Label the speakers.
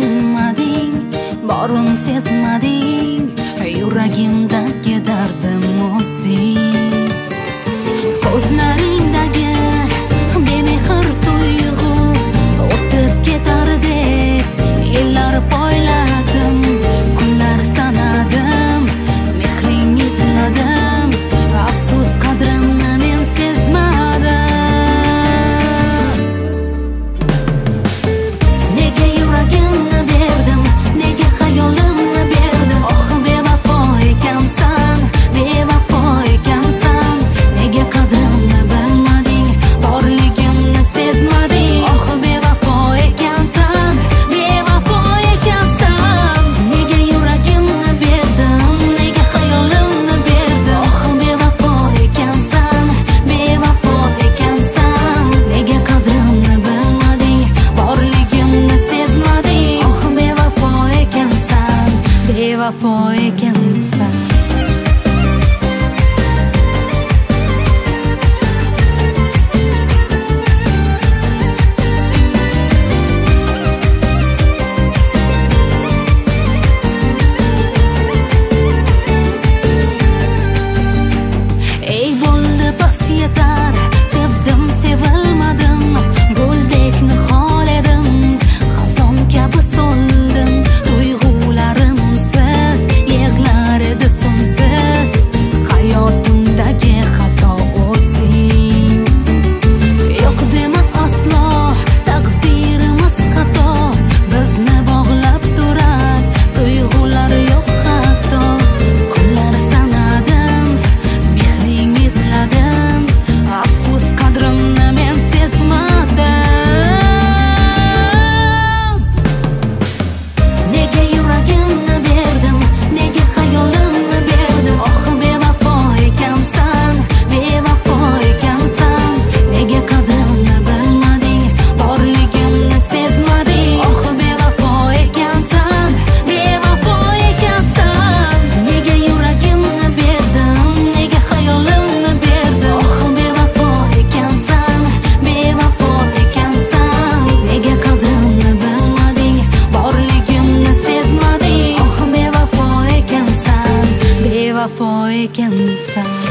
Speaker 1: bilmading, borim sezmading, yuragimdagi dardim o'zing. Ko'zlaringdagi bemehr tuyg'u o'tib ketar deb yillar poyladim, kunlar sanadim, mehring izladim, afsus qadrimni men sezmadim. Nega yuragimni berdim, nega xayolimni berdim, oh bevafo ekansan, bevafo ekansan. Nega qadrimni bilmading, borligimni sezmading, oh bevafo ekansan, bevafo ekansan. Nega yuragimni berdim, nega xayolimni berdim, oh bevafo ekansan, bevafo ekansan. Nega qadrimni bilmading, borligimni sezmading, oh bevafo ekansan, bevafo ekansan. Ey bo'ldi bas yetar, sevdim sevilmadim, guldek nihol edim, xazon kabi so'ldim, tuyg'ularim unsiz, yig'lar edi so'ngsiz, hayotimdagi xato o'zing. Yo'q dema aslo, taqdirimiz xato, bizni bog'lab turar tuyg'ular yo'q hatto. Kunlar sanadim, mehring izladim, afsus qadrimni men sezmadim. Nega yuragimni berdim, nega xayolimni berdim, oh bevafo ekansan, bevafo ekansan. Nega qadrimni bilmading, borligimni sezmading, oh bevafo ekansan, bevafo ekansan. Nega yuragimni berdim, nega xayolimni berdim, oh bevafo ekansan, bevafo ekansan. Nega qadrimni bilmading, borligimni sezmading, oh bevafo ekansan, bevafo ekansan.